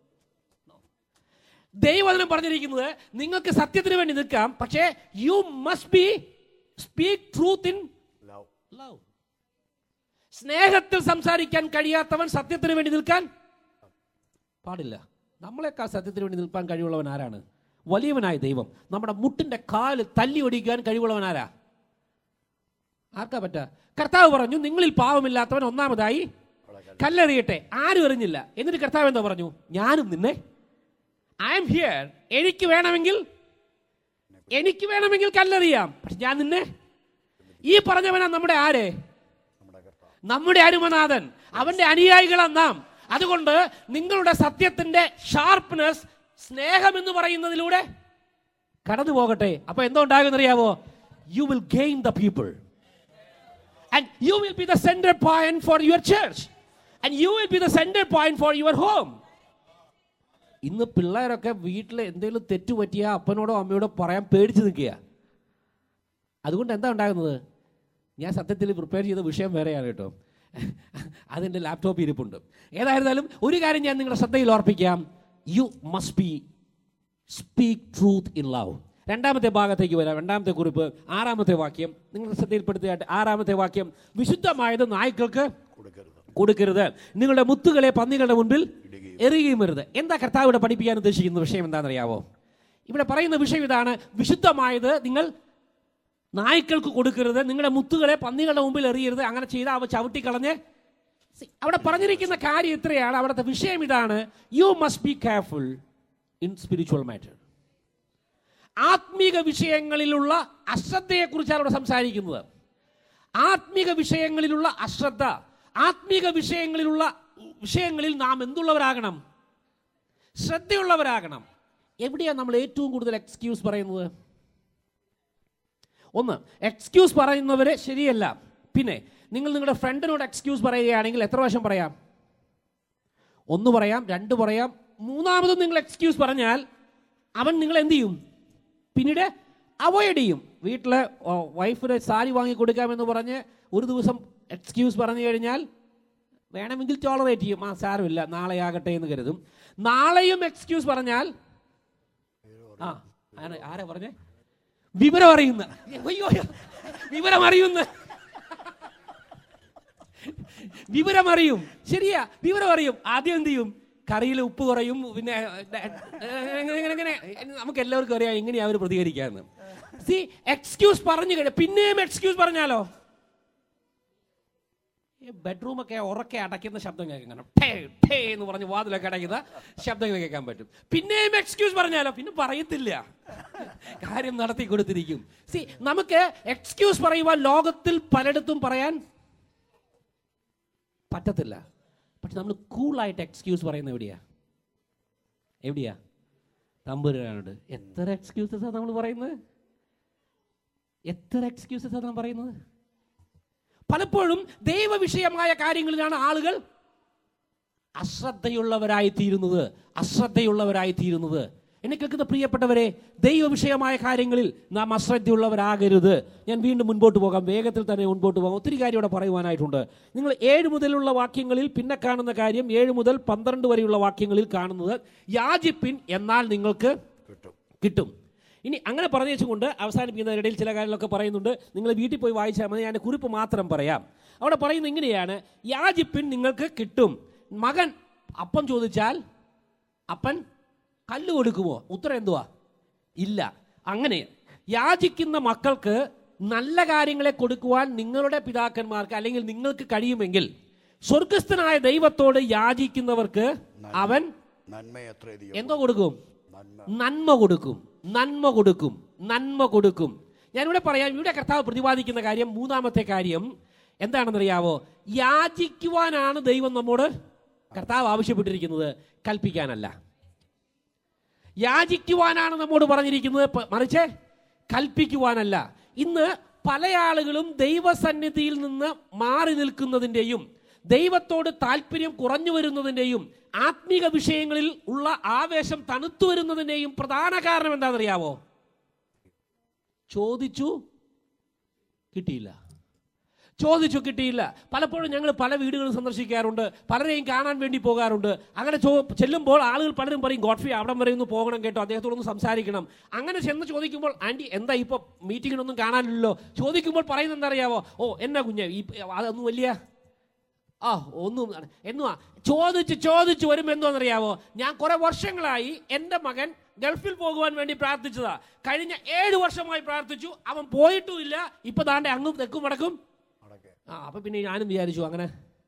ദൈവവചനം പറഞ്ഞിരിക്കുന്നത് നിങ്ങൾക്ക് സത്യത്തിന് വേണ്ടി നിൽക്കാം, പക്ഷേ you must be speak truth in love. സ്നേഹത്തിൽ സംസാരിക്കാൻ കഴിയാത്തവൻ സത്യത്തിന് വേണ്ടി നിൽക്കാൻ പാടില്ല. നമ്മളെക്കാൾ സത്യത്തിന് വേണ്ടി നിൽക്കാൻ കഴിവുള്ളവൻ ആരാണ്? വലിയവനായ ദൈവം. നമ്മുടെ മുട്ടിന്റെ കാല് തല്ലി ഒടിക്കാൻ കഴിവുള്ളവൻ ആരാ? ആർക്കാ പറ്റാ? കർത്താവ് പറഞ്ഞു, നിങ്ങളിൽ പാവമില്ലാത്തവൻ ഒന്നാമതായി കല്ലെറിയട്ടെ. ആരും എറിഞ്ഞില്ല. എന്നിട്ട് കർത്താവ് എന്താ പറഞ്ഞു? ഞാനും നിന്നെ, ഐ എം ഹിയർ, എനിക്ക് വേണമെങ്കിൽ കല്ലെറിയാം, പക്ഷെ ഞാൻ നിന്നെ. ഈ പറഞ്ഞവനാ നമ്മുടെ ആര്? നമ്മുടെ അരുമനാഥൻ. അവന്റെ അനുയായികളാ നാം. അതുകൊണ്ട് നിങ്ങളുടെ സത്യത്തിന്റെ ഷാർപ്പ്നെസ് സ്നേഹം എന്ന് പറയുന്നതിലൂടെ കടന്നു പോകട്ടെ. അപ്പൊ എന്തോ ഉണ്ടാകുന്നറിയാവോ? You will gain the people and you will be the center point for your church and you will be the center point for your home. ഇന്ന് പിള്ളേരൊക്കെ വീട്ടിൽ എന്തെങ്കിലും തെറ്റുപറ്റിയാൽ അപ്പനോടോ അമ്മയോടോ പറയാൻ പേടിച്ച് നിൽക്കുക. അതുകൊണ്ട് എന്താ ഉണ്ടാകുന്നത്? ഞാൻ സത്യത്തിൽ പ്രിപ്പയർ ചെയ്ത വിഷയം വേറെയാണ് കേട്ടോ, അതിൻ്റെ ലാപ്ടോപ്പ് ഇരിപ്പുണ്ട്. ഏതായിരുന്നാലും ഒരു കാര്യം ഞാൻ നിങ്ങളുടെ ശ്രദ്ധയിൽ ഓർപ്പിക്കാം, you must be speak truth in love. രണ്ടാമത്തെ ഭാഗത്തേക്ക് വരാം. രണ്ടാമത്തെ കുറിപ്പ് 6-ാമത്തെ വാക്യം നിങ്ങളുടെ ശ്രദ്ധയിൽപ്പെടുത്തിയായിട്ട്. 6-ാമത്തെ വാക്യം, വിശുദ്ധമായത് നായ്ക്കൾക്ക് കൊടുക്കരുത്, നിങ്ങളുടെ മുത്തുകളെ പന്നികളുടെ മുൻപിൽ എറിയുകയും വരുത്. എന്താ കർത്താവ് ഇവിടെ പഠിപ്പിക്കാൻ ഉദ്ദേശിക്കുന്ന വിഷയം എന്താണെന്നറിയാവോ? ഇവിടെ പറയുന്ന വിഷയം ഇതാണ്, വിശുദ്ധമായത് നിങ്ങൾ നായ്ക്കൾക്ക് കൊടുക്കരുത്, നിങ്ങളുടെ മുത്തുകളെ പന്നികളുടെ മുമ്പിൽ എറിയരുത്. അങ്ങനെ ചെയ്താൽ അവ ചവിട്ടിക്കളഞ്ഞ്. അവിടെ പറഞ്ഞിരിക്കുന്ന കാര്യം ഇത്രയാണ്. അവിടുത്തെ വിഷയം ഇതാണ്, you must be careful in spiritual matter. ആത്മീക വിഷയങ്ങളിലുള്ള അശ്രദ്ധയെക്കുറിച്ചാണ് അവിടെ സംസാരിക്കുന്നത്. ആത്മീക വിഷയങ്ങളിലുള്ള അശ്രദ്ധ, ആത്മീക വിഷയങ്ങളിൽ നാം എന്തുള്ളവരാകണം? ശ്രദ്ധയുള്ളവരാകണം. എവിടെയാണ് നമ്മൾ ഏറ്റവും കൂടുതൽ എക്സ്ക്യൂസ് പറയുന്നത്? ഒന്ന്, എക്സ്ക്യൂസ് പറയുന്നവരെ ശരിയല്ല. പിന്നെ നിങ്ങൾ നിങ്ങളുടെ ഫ്രണ്ടിനോട് എക്സ്ക്യൂസ് പറയുകയാണെങ്കിൽ എത്ര പ്രാവശ്യം പറയാം? 1 പറയാം, 2 പറയാം. 3-മതും നിങ്ങൾ എക്സ്ക്യൂസ് പറഞ്ഞാൽ അവൻ നിങ്ങൾ എന്ത് ചെയ്യും? പിന്നീട് അവോയ്ഡ് ചെയ്യും. വീട്ടിൽ വൈഫിന് സാരി വാങ്ങി കൊടുക്കാമെന്ന് പറഞ്ഞ് ഒരു ദിവസം എക്സ്ക്യൂസ് പറഞ്ഞു കഴിഞ്ഞാൽ വേണമെങ്കിൽ ടോളറേറ്റ് ചെയ്യും. സാരമില്ല, നാളെ ആകട്ടെ എന്ന് കരുതും. നാളെയും എക്സ്ക്യൂസ് പറഞ്ഞാൽ ആരാ പറഞ്ഞേ? വിവരം അറിയുന്ന, വിവരം അറിയും. ശരിയാ, വിവരം അറിയും. ആദ്യം എന്ത് ചെയ്യും? കറിയിൽ ഉപ്പ് കുറയും. പിന്നെ നമുക്ക് എല്ലാവർക്കും അറിയാം എങ്ങനെയാ അവർ പ്രതികരിക്കാന്ന്. സി, എക്സ്ക്യൂസ് പറഞ്ഞു കഴിഞ്ഞാൽ പിന്നെയും എക്സ്ക്യൂസ് പറഞ്ഞാലോ ബെഡ്റൂമൊക്കെ ഉറക്കെ അടയ്ക്കുന്ന ശബ്ദം കേൾക്കണം. എന്ന് പറഞ്ഞ് വാതിലൊക്കെ അടയ്ക്കുന്ന ശബ്ദങ്ങൾ കേൾക്കാൻ പറ്റും. പിന്നെയും എക്സ്ക്യൂസ് പറഞ്ഞാലോ പിന്നെ പറയത്തില്ല, കാര്യം നടത്തി കൊടുത്തിരിക്കും. സി, നമുക്ക് എക്സ്ക്യൂസ് പറയുവാൻ ലോകത്തിൽ പലയിടത്തും പറയാൻ പറ്റത്തില്ല. പക്ഷെ നമ്മൾ കൂളായിട്ട് എക്സ്ക്യൂസ് പറയുന്നത് എവിടെയാ? തമ്പുരാനോട്. എത്ര എക്സ്ക്യൂസസാണ് നമ്മൾ പറയുന്നത്? പലപ്പോഴും ദൈവവിഷയമായ കാര്യങ്ങളിലാണ് ആളുകൾ അശ്രദ്ധയുള്ളവരായി തീരുന്നത്. എന്നെ കേൾക്കുന്ന പ്രിയപ്പെട്ടവരെ, ദൈവവിഷയമായ കാര്യങ്ങളിൽ നാം അശ്രദ്ധയുള്ളവരാകരുത്. ഞാൻ വീണ്ടും മുൻപോട്ട് പോകാം, വേഗത്തിൽ തന്നെ മുൻപോട്ട് പോകാം. ഒത്തിരി കാര്യം ഇവിടെ പറയുവാനായിട്ടുണ്ട്. നിങ്ങൾ 7 മുതലുള്ള വാക്യങ്ങളിൽ പിന്നെ കാണുന്ന കാര്യം, 7 മുതൽ 12 വരെയുള്ള വാക്യങ്ങളിൽ കാണുന്നത് യാചിപ്പിൻ എന്നാൽ നിങ്ങൾക്ക് കിട്ടും. ഇനി അങ്ങനെ പറഞ്ഞുകൊണ്ട് അവസാനിപ്പിക്കുന്നതിനിടയിൽ ചില കാര്യങ്ങളൊക്കെ പറയുന്നുണ്ട്. നിങ്ങൾ വീട്ടിൽ പോയി വായിച്ചാൽ മതി, ഞാൻ കുറിപ്പ് മാത്രം പറയാം. അവിടെ പറയുന്നത് ഇങ്ങനെയാണ്: യാചിപ്പിൻ നിങ്ങൾക്ക് കിട്ടും. മകൻ അപ്പം ചോദിച്ചാൽ അപ്പൻ കല്ല് കൊടുക്കുമോ? ഉത്തരം എന്തുവാ? ഇല്ല. അങ്ങനെ യാചിക്കുന്ന മക്കൾക്ക് നല്ല കാര്യങ്ങളെ കൊടുക്കുവാൻ നിങ്ങളുടെ പിതാക്കന്മാർക്ക് അല്ലെങ്കിൽ നിങ്ങൾക്ക് കഴിയുമെങ്കിൽ സ്വർഗസ്ഥനായ ദൈവത്തോട് യാചിക്കുന്നവർക്ക് അവൻ എന്തോ കൊടുക്കും? നന്മ കൊടുക്കും. ഞാനിവിടെ പറയാം, ഇവിടെ കർത്താവ് പ്രതിപാദിക്കുന്ന കാര്യം, 3-മത്തെ കാര്യം എന്താണെന്നറിയാവോ? യാചിക്കുവാനാണ് ദൈവം നമ്മോട് കർത്താവ് ആവശ്യപ്പെട്ടിരിക്കുന്നത്, കൽപ്പിക്കാനല്ല. യാചിക്കുവാനാണ് നമ്മോട് പറഞ്ഞിരിക്കുന്നത്, മറിച്ച് കൽപ്പിക്കുവാനല്ല. ഇന്ന് പല ആളുകളും ദൈവസന്നിധിയിൽ നിന്ന് മാറി നിൽക്കുന്നതിൻ്റെയും ദൈവത്തോട് താല്പര്യം കുറഞ്ഞു വരുന്നതിൻ്റെയും ആത്മീക വിഷയങ്ങളിൽ ഉള്ള ആവേശം തണുത്തു വരുന്നതിൻ്റെയും പ്രധാന കാരണം എന്താണെന്നറിയാവോ? ചോദിച്ചു കിട്ടിയില്ല. പലപ്പോഴും ഞങ്ങൾ പല വീടുകളും സന്ദർശിക്കാറുണ്ട്, പലരെയും കാണാൻ വേണ്ടി പോകാറുണ്ട്. അങ്ങനെ ചെല്ലുമ്പോൾ ആളുകൾ പലരും പറയും, ഗോഡ്ഫ്രീ അവിടം വരെ ഒന്ന് പോകണം കേട്ടോ, അദ്ദേഹത്തോടൊന്ന് സംസാരിക്കണം. അങ്ങനെ ചെന്ന് ചോദിക്കുമ്പോൾ, ആൻറ്റി എന്താ ഇപ്പോൾ മീറ്റിങ്ങിനൊന്നും കാണാനില്ലല്ലോ? ചോദിക്കുമ്പോൾ പറയുന്നത് എന്താ അറിയാവോ? എന്നാ കുഞ്ഞ് അതൊന്നും വലിയ ഒന്നും എന്നുവാ ചോദിച്ച് വരുമ്പോൾ എന്തോന്നറിയാവോ? ഞാൻ കുറെ വർഷങ്ങളായി എൻ്റെ മകൻ ഗൾഫിൽ പോകുവാൻ വേണ്ടി പ്രാർത്ഥിച്ചതാ. കഴിഞ്ഞ 7 വർഷമായി പ്രാർത്ഥിച്ചു, അവൻ പോയിട്ടുമില്ല. ഇപ്പൊ ദാണ്ടെ അങ്ങും തെക്കും വടക്കും. അപ്പൊ പിന്നെ ഞാനും വിചാരിച്ചു, അങ്ങനെ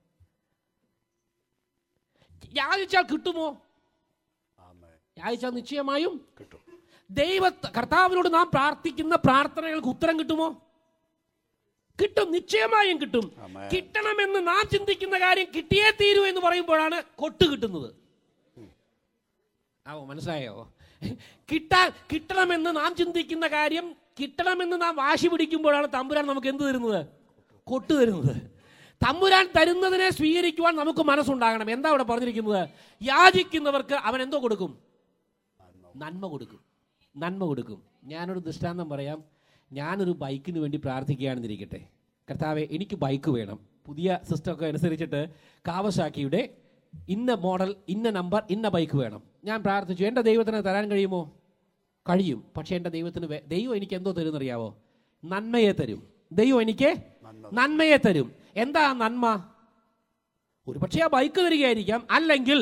യാചിച്ചാൽ കിട്ടുമോ? യാചിച്ചാൽ നിശ്ചയമായും കിട്ടും. കർത്താവിനോട് നാം പ്രാർത്ഥിക്കുന്ന പ്രാർത്ഥനകൾക്ക് ഉത്തരം കിട്ടുമോ? കിട്ടും, നിശ്ചയമായും കിട്ടും. കിട്ടണമെന്ന് നാം ചിന്തിക്കുന്ന കാര്യം കിട്ടിയേ തീരൂ എന്ന് പറയുമ്പോഴാണ് കൊട്ട് കിട്ടുന്നത്. മനസ്സിലായോ? കിട്ടണമെന്ന് നാം ചിന്തിക്കുന്ന കാര്യം കിട്ടണമെന്ന് നാം വാശി പിടിക്കുമ്പോഴാണ് തമ്പുരാൻ നമുക്ക് എന്ത് തരുന്നത്? കൊട്ട് തരുന്നത്. തമ്പുരാൻ തരുന്നതിനെ സ്വീകരിക്കുവാൻ നമുക്ക് മനസ്സുണ്ടാകണം. എന്താ അവിടെ പറഞ്ഞിരിക്കുന്നത്? യാചിക്കുന്നവർക്ക് അവൻ എന്തോ കൊടുക്കും? നന്മ കൊടുക്കും. ഞാനൊരു ദൃഷ്ടാന്തം പറയാം. ഞാനൊരു ബൈക്കിന് വേണ്ടി പ്രാർത്ഥിക്കുകയാണെന്നിരിക്കട്ടെ. കർത്താവെ, എനിക്ക് ബൈക്ക് വേണം. പുതിയ സിസ്റ്റമൊക്കെ അനുസരിച്ചിട്ട് കാവസാക്കിയുടെ ഇന്ന മോഡൽ, ഇന്ന നമ്പർ, ഇന്ന ബൈക്ക് വേണം. ഞാൻ പ്രാർത്ഥിച്ചു. എൻ്റെ ദൈവത്തിന് തരാൻ കഴിയുമോ? കഴിയും. പക്ഷേ എൻ്റെ ദൈവം എനിക്ക് എന്തോ തരുമെന്നറിയാവോ? നന്മയെ തരും. ദൈവം എനിക്ക് നന്മയെ തരും. എന്താ നന്മ? ഒരു പക്ഷേ ആ ബൈക്ക് തരികയായിരിക്കാം. അല്ലെങ്കിൽ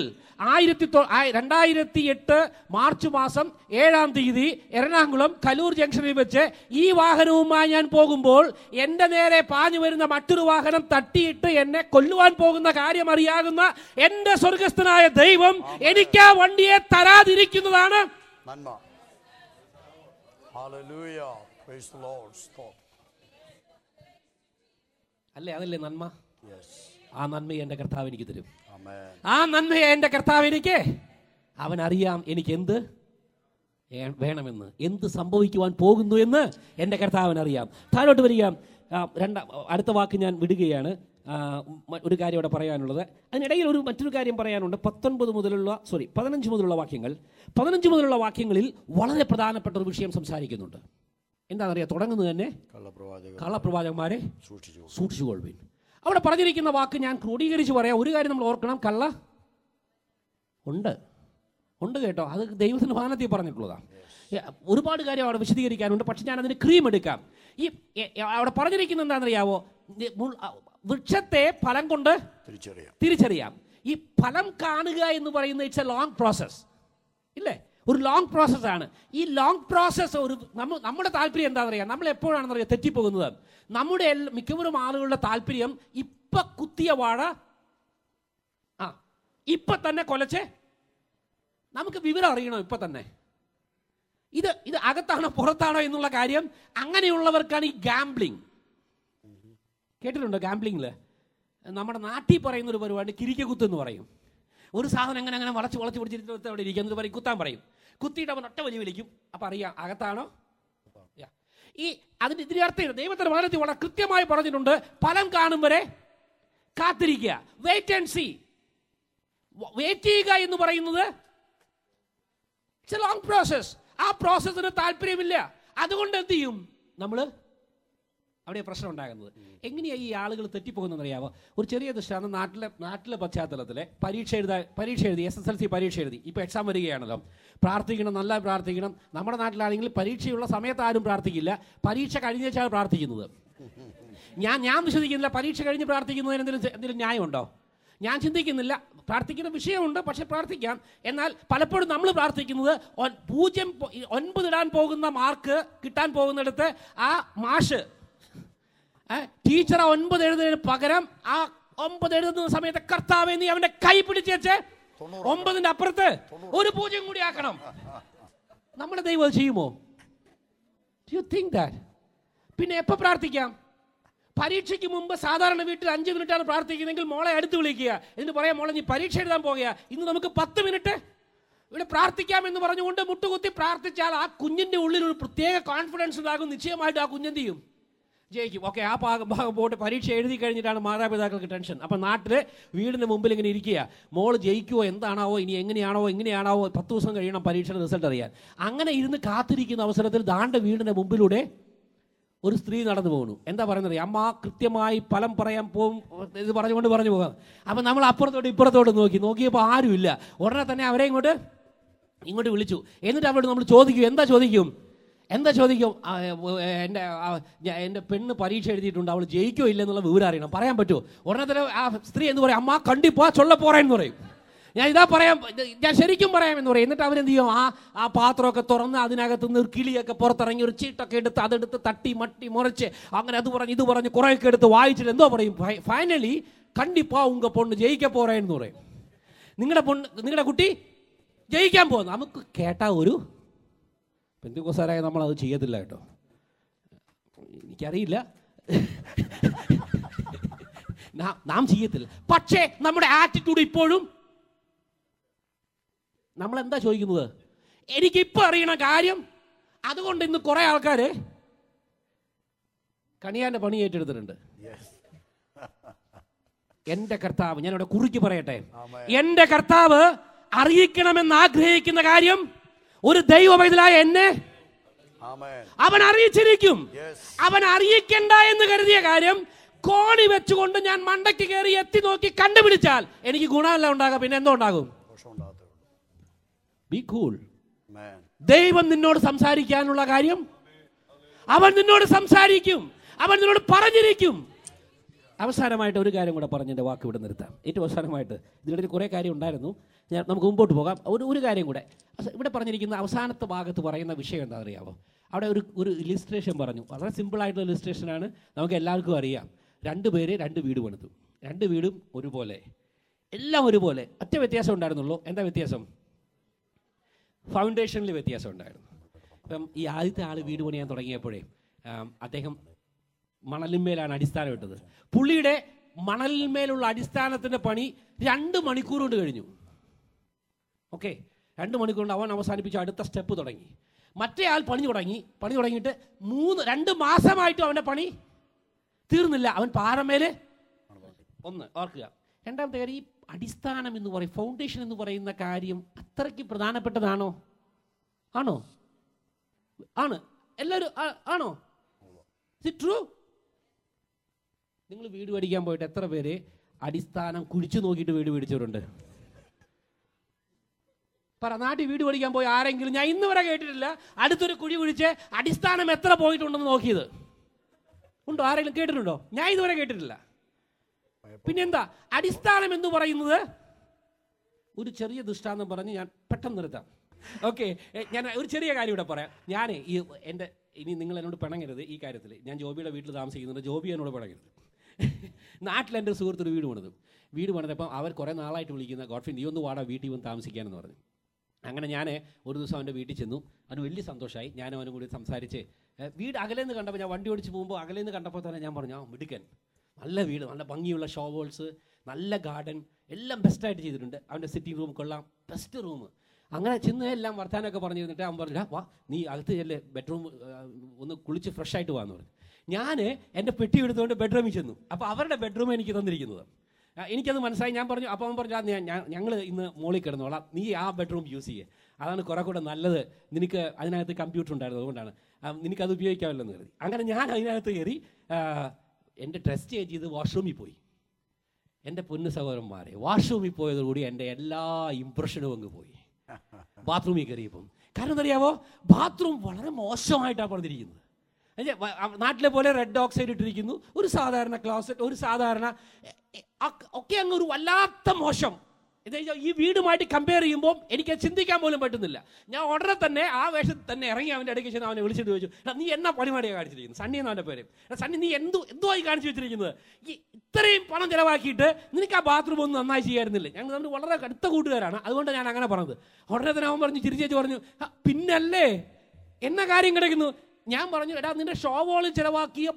2008 മാർച്ച് മാസം 7-ാം തീയതി എറണാകുളം കലൂർ ജംഗ്ഷനിൽ വെച്ച് ഈ വാഹനവുമായി ഞാൻ പോകുമ്പോൾ എൻ്റെ നേരെ പാഞ്ഞു വരുന്ന മറ്റൊരു വാഹനം തട്ടിയിട്ട് എന്നെ കൊല്ലുവാൻ പോകുന്ന കാര്യം അറിയാകുന്ന എൻ്റെ സ്വർഗസ്ഥനായ ദൈവം എനിക്ക് ആ വണ്ടിയെ തരാതിരിക്കുന്നതാണ് നന്മ. Hallelujah. Praise the Lord. Stop. അല്ലേ, അതല്ലേ നന്മ? Yes. ആ നന്മയെ എൻ്റെ കർത്താവ് എനിക്ക് തരും. Amen. ആ നന്മയെ എൻ്റെ കർത്താവ് എനിക്ക്, അവനറിയാം എനിക്ക് എന്ത് വേണമെന്ന്, എന്ത് സംഭവിക്കുവാൻ പോകുന്നു എന്ന് എൻ്റെ കർത്താവിനറിയാം. താഴോട്ട് വരിക. അടുത്ത വാക്ക് ഞാൻ വിടുകയാണ്. ഒരു കാര്യം ഇവിടെ പറയാനുള്ളത്. അതിനിടയിൽ മറ്റൊരു കാര്യം പറയാനുണ്ട്. 15 മുതലുള്ള വാക്യങ്ങൾ. 15 മുതലുള്ള വാക്യങ്ങളിൽ വളരെ പ്രധാനപ്പെട്ട ഒരു വിഷയം സംസാരിക്കുന്നുണ്ട്. എന്താണെന്നറിയാം? തുടങ്ങുന്നത് തന്നെ കള്ളപ്രവാചകന്മാരെ സൂക്ഷിച്ചുകൊള്ളുവിൻ. അവിടെ പറഞ്ഞിരിക്കുന്ന വാക്ക് ഞാൻ ക്രോഡീകരിച്ച് പറയാം. ഒരു കാര്യം നമ്മൾ ഓർക്കണം, ഉണ്ട് കേട്ടോ, അത് ദൈവത്തിൻ്റെ ഭാനത്തിൽ പറഞ്ഞിട്ടുള്ളതാണ്. ഒരുപാട് കാര്യം അവിടെ വിശദീകരിക്കാനുണ്ട്. പക്ഷെ ഞാൻ അതിന് ക്രീം എടുക്കാം. ഈ അവിടെ പറഞ്ഞിരിക്കുന്നത് എന്താണെന്നറിയാവോ? വൃക്ഷത്തെ ഫലം കൊണ്ട് തിരിച്ചറിയാം. ഈ ഫലം കാണുക എന്ന് പറയുന്നത് ഇറ്റ്സ് എ ലോങ് പ്രോസസ്, ഇല്ലേ? ഒരു ലോങ് പ്രോസസ്സാണ്. ഈ ലോങ് പ്രോസസ്സ് നമ്മുടെ താല്പര്യം എന്താണെന്നറിയാം? നമ്മൾ എപ്പോഴാണെന്നറിയാം തെറ്റിപ്പോകുന്നത്? നമ്മുടെ മിക്കവരും ആളുകളുടെ താല്പര്യം ഇപ്പൊ കുത്തിയ വാഴ ഇപ്പൊ തന്നെ കൊലച്ച് നമുക്ക് വിവരം അറിയണം ഇപ്പൊ തന്നെ. ഇത് അകത്താണോ പുറത്താണോ എന്നുള്ള കാര്യം. അങ്ങനെയുള്ളവർക്കാണ് ഈ ഗാംബ്ലിങ്. കേട്ടിട്ടുണ്ടോ ഗാംബ്ലിങ്ങില്? നമ്മുടെ നാട്ടിൽ പറയുന്നൊരു പരിപാടി കിരിക്കുത്ത് എന്ന് പറയും. ഒരു സാധനം അങ്ങനെ വളച്ച് പിടിച്ചിട്ട് അവിടെ ഇരിക്കും. എന്നിട്ട് പറയും കുത്താൻ പറയും. കുത്തിയിട്ട് അവൻ ഒറ്റ വലി വിളിക്കും. അപ്പം അറിയാം അകത്താണോ. ഈ അതിൻ്റെ ഇതിൻ്റെ അർത്ഥം ദൈവത്തിൻ്റെ വചനത്തിൽ വളരെ കൃത്യമായി പറഞ്ഞിട്ടുണ്ട്. ഫലം കാണും വരെ കാത്തിരിക്കുക. Wait and see. വെയിറ്റ് ചെയ്യുക എന്ന് പറയുന്നത് ഇറ്റ്സ് എ ലോങ് പ്രോസസ്. ആ പ്രോസസ്സിന് താല്പര്യമില്ല. അതുകൊണ്ട് എന്ത് ചെയ്യും നമ്മൾ? അവിടെ പ്രശ്നം ഉണ്ടാകുന്നത്. എങ്ങനെയാണ് ഈ ആളുകൾ തെറ്റിപ്പോകുന്നതെന്ന് അറിയാമോ? ഒരു ചെറിയ ദൃഷ്ടാന്തം. നാട്ടിലെ പശ്ചാത്തലത്തിലെ പരീക്ഷ എഴുതി SSLC പരീക്ഷ എഴുതി. ഇപ്പോൾ എക്സാം വരികയാണല്ലോ. പ്രാർത്ഥിക്കണം, നല്ല പ്രാർത്ഥിക്കണം. നമ്മുടെ നാട്ടിലാണെങ്കിൽ പരീക്ഷയുള്ള സമയത്ത് ആരും പ്രാർത്ഥിക്കില്ല. പരീക്ഷ കഴിഞ്ഞ വെച്ചാണ് പ്രാർത്ഥിക്കുന്നത്. ഞാൻ വിശ്വസിക്കുന്നില്ല പരീക്ഷ കഴിഞ്ഞ് പ്രാർത്ഥിക്കുന്നതിന് എന്തെങ്കിലും ന്യായമുണ്ടോ? ഞാൻ ചിന്തിക്കുന്നില്ല. പ്രാർത്ഥിക്കുന്ന വിഷയമുണ്ട്, പക്ഷെ പ്രാർത്ഥിക്കാം. എന്നാൽ പലപ്പോഴും നമ്മൾ പ്രാർത്ഥിക്കുന്നത് 9 ഇടാൻ പോകുന്ന മാർക്ക് കിട്ടാൻ പോകുന്നിടത്ത് ആ മാഷ് ടീച്ചർ 9 എഴുതുന്നതിന് പകരം ആ 9 എഴുതുന്ന സമയത്ത് കർത്താവേ നീ അവന്റെ കൈ പിടിച്ചേച്ച് 9ന്റെ അപ്പുറത്ത് ഒരു 0 കൂടി ആക്കണം. നമ്മുടെ ദൈവം ചെയ്യുമോ? Do you think that? പിന്നെ എപ്പോൾ പ്രാർത്ഥിക്കാം? പരീക്ഷയ്ക്ക് മുമ്പ് സാധാരണ വീട്ടിൽ 5 മിനിറ്റാണ് പ്രാർത്ഥിക്കുന്നതെങ്കിൽ മോളെ അടുത്ത് വിളിക്കുക. എന്നിട്ട് പറയാം, മോളെ നീ പരീക്ഷ എഴുതാൻ പോകുക, ഇന്ന് നമുക്ക് 10 മിനിറ്റ് ഇവിടെ പ്രാർത്ഥിക്കാമെന്ന് പറഞ്ഞുകൊണ്ട് മുട്ടുകുത്തി പ്രാർത്ഥിച്ചാൽ ആ കുഞ്ഞിൻ്റെ ഉള്ളിൽ ഒരു പ്രത്യേക കോൺഫിഡൻസ് ഉണ്ടാകും. നിശ്ചയമായിട്ട് ആ കുഞ്ഞെന്ത് ചെയ്യും? ജയിക്കും. ഓക്കെ, ആ ഭാഗം പോയിട്ട് പരീക്ഷ എഴുതി കഴിഞ്ഞിട്ടാണ് മാതാപിതാക്കൾക്ക് ടെൻഷൻ. അപ്പം നാട്ടിൽ വീടിൻ്റെ മുമ്പിൽ ഇങ്ങനെ ഇരിക്കുക, മോൾ ജയിക്കുമോ എന്താണാവോ, ഇനി എങ്ങനെയാണോ 10 ദിവസം കഴിയണം പരീക്ഷയുടെ റിസൾട്ട് അറിയാൻ. അങ്ങനെ ഇരുന്ന് കാത്തിരിക്കുന്ന അവസരത്തിൽ ദാണ്ട വീടിൻ്റെ മുമ്പിലൂടെ ഒരു സ്ത്രീ നടന്നു പോകുന്നു. എന്താ പറയുന്നത്? അമ്മ കൃത്യമായി ഫലം പറയാൻ പോകും ഇത് പറഞ്ഞു പോകാം. അപ്പം നമ്മൾ അപ്പുറത്തോട്ട് ഇപ്പുറത്തോട്ട് നോക്കിയപ്പോൾ ആരുമില്ല. ഉടനെ തന്നെ അവരെ ഇങ്ങോട്ട് വിളിച്ചു. എന്നിട്ട് അവരോട് നമ്മൾ ചോദിക്കും. എന്താ ചോദിക്കും? എൻ്റെ പെണ്ണ് പരീക്ഷ എഴുതിയിട്ടുണ്ട്, അവൾ ജയിക്കോ ഇല്ലെന്നുള്ള വിവരം അറിയണം. പറയാൻ പറ്റുമോ? ഉടനെ തന്നെ ആ സ്ത്രീ എന്ന് പറയും, അമ്മ കണ്ടിപ്പാ ചൊല്ല പോറേന്ന് പറയും. ഞാൻ ശരിക്കും പറയാം എന്ന് പറയും. എന്നിട്ട് അവരെന്ത് ചെയ്യും? ആ പാത്രമൊക്കെ തുറന്ന് അതിനകത്തുനിന്ന് ഒരു കിളിയൊക്കെ പുറത്തിറങ്ങി ഒരു ചീട്ടൊക്കെ എടുത്ത് അതെടുത്ത് തട്ടി മട്ടി മുറിച്ച് അങ്ങനെ അത് പറഞ്ഞ് ഇത് പറഞ്ഞ് കുറേയൊക്കെ എടുത്ത് വായിച്ചിട്ട് എന്തോ പറയും. ഫൈനലി കണ്ടിപ്പാ ഉങ്ക പൊണ്ണ് ജയിക്കാൻ പോറേന്ന് പറയും. നിങ്ങളുടെ കുട്ടി ജയിക്കാൻ പോകുന്നു. നമുക്ക് കേട്ടാ ഒരു പെന്തിക്കോസ്തുകാരായ നമ്മളത് ചെയ്യത്തില്ല കേട്ടോ. എനിക്കറിയില്ല, നാം ചെയ്യത്തില്ല. പക്ഷേ നമ്മുടെ ആറ്റിറ്റ്യൂഡ് ഇപ്പോഴും നമ്മൾ എന്താ ചോദിക്കുന്നത്? എനിക്കിപ്പോൾ അറിയണ കാര്യം. അതുകൊണ്ട് ഇന്ന് കുറെ ആൾക്കാര് കണിയാന്റെ പണി ഏറ്റെടുത്തിട്ടുണ്ട്. എന്റെ കർത്താവ്, ഞാനിവിടെ കുറിക്ക് പറയട്ടെ, എന്റെ കർത്താവ് അറിയിക്കണമെന്ന് ആഗ്രഹിക്കുന്ന കാര്യം ഒരു ദൈവമൈതലായ എന്നെ അവൻ അറിയിച്ചിരിക്കും. അവൻ അറിയിക്കണ്ട എന്ന് കരുതിയ കാര്യം കോണി വെച്ചുകൊണ്ട് ഞാൻ മണ്ടയ്ക്ക് കയറി എത്തി നോക്കി കണ്ടുപിടിച്ചാൽ എനിക്ക് ഗുണമല്ല ഉണ്ടാകുക, പിന്നെ എന്തോ ഉണ്ടാകും? Be cool. ദൈവം നിന്നോട് സംസാരിക്കാനുള്ള കാര്യം അവൻ നിന്നോട് സംസാരിക്കും, അവൻ നിന്നോട് പറഞ്ഞിരിക്കും. അവസാനമായിട്ട് ഒരു കാര്യം കൂടെ പറഞ്ഞ് എൻ്റെ വാക്ക് ഇവിടെ നിർത്താം. ഏറ്റവും അവസാനമായിട്ട് ഇതിനിടയിൽ കുറേ കാര്യം ഉണ്ടായിരുന്നു, നമുക്ക് മുമ്പോട്ട് പോകാം. ഒരു കാര്യം കൂടെ ഇവിടെ പറഞ്ഞിരിക്കുന്ന അവസാനത്തെ ഭാഗത്ത് പറയുന്ന വിഷയം എന്താ അറിയാമോ? അവിടെ ഒരു ഇലിസ്ട്രേഷൻ പറഞ്ഞു. വളരെ സിമ്പിളായിട്ടുള്ള ഇലിസ്ട്രേഷനാണ്, നമുക്ക് എല്ലാവർക്കും അറിയാം. 2 പേര് 2 വീട് പണിതു. 2 വീടും ഒരുപോലെ, എല്ലാം ഒരുപോലെ. ഒറ്റ വ്യത്യാസം ഉണ്ടായിരുന്നുള്ളൂ. എന്താ വ്യത്യാസം? ഫൗണ്ടേഷനിൽ വ്യത്യാസം ഉണ്ടായിരുന്നു. അപ്പം ഈ ആദ്യത്തെ ആൾ വീട് പണിയാൻ തുടങ്ങിയപ്പോഴേ അദ്ദേഹം മണലിന്മേലാണ് അടിസ്ഥാനം ഇട്ടത്. പുള്ളിയുടെ മണലിന്മേലുള്ള അടിസ്ഥാനത്തിൻ്റെ പണി 2 മണിക്കൂർ കൊണ്ട് കഴിഞ്ഞു. ഓക്കെ, 2 മണിക്കൂർ കൊണ്ട് അവൻ അവസാനിപ്പിച്ചു. അടുത്ത സ്റ്റെപ്പ് തുടങ്ങി. മറ്റേ ആൾ പണി തുടങ്ങിയിട്ട് 2 മാസമായിട്ടും അവൻ്റെ പണി തീർന്നില്ല. അവൻ പാറമേല് ഒന്ന് ഓർക്കുക. രണ്ടാമത്തെ കാര്യം, ഈ അടിസ്ഥാനം എന്ന് പറയും, ഫൗണ്ടേഷൻ എന്ന് പറയുന്ന കാര്യം അത്രയ്ക്ക് പ്രധാനപ്പെട്ടതാണോ? ആണോ? ആണ്. എല്ലാവരും ആണോ? It true? നിങ്ങൾ വീട് മേടിക്കാൻ പോയിട്ട് എത്ര പേര് അടിസ്ഥാനം കുഴിച്ചു നോക്കിയിട്ട് വീട് മേടിച്ചവരുണ്ട്? നാട്ടിൽ വീട് മേടിക്കാൻ പോയി ആരെങ്കിലും, ഞാൻ ഇന്ന് വരെ കേട്ടിട്ടില്ല, അടുത്തൊരു കുഴി കുഴിച്ച് അടിസ്ഥാനം എത്ര പോയിട്ടുണ്ടെന്ന് നോക്കിയത് ഉണ്ടോ? ആരെങ്കിലും കേട്ടിട്ടുണ്ടോ? ഞാൻ ഇതുവരെ കേട്ടിട്ടില്ല. പിന്നെന്താ അടിസ്ഥാനം എന്ന് പറയുന്നത്? ഒരു ചെറിയ ദൃഷ്ടാന്തം പറഞ്ഞ് ഞാൻ പെട്ടെന്ന് നിർത്താം. ഓക്കെ, ഞാൻ ഒരു ചെറിയ കാര്യം ഇവിടെ പറയാം. ഞാൻ ഇനി നിങ്ങൾ എന്നോട് പിണങ്ങരുത് ഈ കാര്യത്തിൽ. ഞാൻ ജോബിയുടെ വീട്ടിൽ താമസിക്കുന്നുണ്ട്. ജോബി എന്നോട് പിണങ്ങരുത്. നാട്ടിൽ എൻ്റെ സുഹൃത്തൊരു വീട് പണിതപ്പം അവർ കുറേ നാളായിട്ട് വിളിക്കുന്ന, ഗോഡ്ഫിൻ നീ ഒന്ന് വാടാ വീട്ടിൽ വന്ന് താമസിക്കാനെന്ന് പറഞ്ഞു. അങ്ങനെ ഞാൻ ഒരു ദിവസം അവൻ്റെ വീട്ടിൽ ചെന്നു. അവന് വലിയ സന്തോഷമായി. ഞാനും അവനും കൂടി സംസാരിച്ച് വീട് അകലേന്ന് കണ്ടപ്പോൾ, ഞാൻ വണ്ടി ഓടിച്ച് പോകുമ്പോൾ അകലേന്ന് കണ്ടപ്പോൾ തന്നെ ഞാൻ പറഞ്ഞു, മിടുക്കൻ, നല്ല വീട്, നല്ല ഭംഗിയുള്ള ഷോവേൾസ്, നല്ല ഗാർഡൻ, എല്ലാം ബെസ്റ്റായിട്ട് ചെയ്തിട്ടുണ്ട്. അവൻ്റെ സിറ്റിംഗ് റൂം കൊള്ളാം, ബെസ്റ്റ് റൂം. അങ്ങനെ ചെന്ന് എല്ലാം വർത്താനമൊക്കെ പറഞ്ഞിരുന്നിട്ട് അവൻ പറഞ്ഞു, വാ നീ അകത്ത് ചെല്ല്, ബെഡ്റൂം ഒന്ന് കുളിച്ച് ഫ്രഷ് ആയിട്ട് വാന്ന് പറഞ്ഞു. ഞാൻ എൻ്റെ പെട്ടി എടുത്തുകൊണ്ട് ബെഡ്റൂമിൽ ചെന്നു. അപ്പോൾ അവരുടെ ബെഡ്റൂം എനിക്ക് തന്നിരിക്കുന്നത്. എനിക്കത് മനസ്സിലായി. ഞാൻ പറഞ്ഞു, അപ്പോൾ അവൻ പറഞ്ഞു, ഞങ്ങൾ ഇന്ന് മോളിൽ കിടന്നോളാം, നീ ആ ബെഡ്റൂം യൂസ് ചെയ്യുക, അതാണ് കുറെ കൂടെ നല്ലത്, നിനക്ക് അതിനകത്ത് കമ്പ്യൂട്ടർ ഉണ്ടായിരുന്നു, അതുകൊണ്ടാണ് നിനക്കത് ഉപയോഗിക്കാമല്ലോ എന്ന് കരുതി. അങ്ങനെ ഞാൻ അതിനകത്ത് കയറി എൻ്റെ ഡ്രസ് ചേഞ്ച് ചെയ്ത് വാഷ്റൂമിൽ പോയി. എൻ്റെ പൊന്നു സഹോദരന്മാരെ, വാഷ്റൂമിൽ പോയതോടുകൂടി എൻ്റെ എല്ലാ ഇംപ്രഷനും അങ്ങ് പോയി. ബാത്റൂമിൽ കയറിയപ്പം കാരണം എന്തറിയാവോ, ബാത്റൂം വളരെ മോശമായിട്ടാണ് പറഞ്ഞിരിക്കുന്നത്. നാട്ടിലെ പോലെ റെഡ് ഓക്സൈഡ് ഇട്ടിരിക്കുന്നു, ഒരു സാധാരണ ക്ലോസറ്റ്, ഒരു സാധാരണ ഒക്കെ അങ്ങ് ഒരു വല്ലാത്ത മോശം. ഈ വീടുമായിട്ട് കമ്പയർ ചെയ്യുമ്പോൾ എനിക്ക് ചിന്തിക്കാൻ പോലും പറ്റുന്നില്ല. ഞാൻ ഉടനെ തന്നെ ആ വേഷത്തിൽ തന്നെ ഇറങ്ങി അവൻ്റെ ഇടയ്ക്ക് ചെന്ന് അവനെ വിളിച്ചിട്ട് ചോദിച്ചു, നീ എന്നാ പണിമാടിയാണ് കാണിച്ചിരിക്കുന്നത്? സണ്ണി എന്നാണ് പേര്. സണ്ണി, നീ എന്തുമായി കാണിച്ചു വെച്ചിരിക്കുന്നത്? ഈ ഇത്രയും പണം ചിലവാക്കിയിട്ട് നിനക്ക് ആ ബാത്റൂം ഒന്നും നന്നായി ചെയ്യാറുന്നില്ല. ഞങ്ങൾ നമ്മൾ വളരെ അടുത്ത കൂട്ടുകാരാണ്, അതുകൊണ്ട് ഞാൻ അങ്ങനെ പറഞ്ഞത്. ഉടനെ തന്നെ അവൻ പറഞ്ഞു, ചിരിച്ചേച്ച് പറഞ്ഞു, പിന്നല്ലേ എന്നാ കാര്യം കിടക്കുന്നു? ഞാൻ പറഞ്ഞു, എടാ നിന്റെ ഷോ വോളിൽ ചിലവാക്കിയ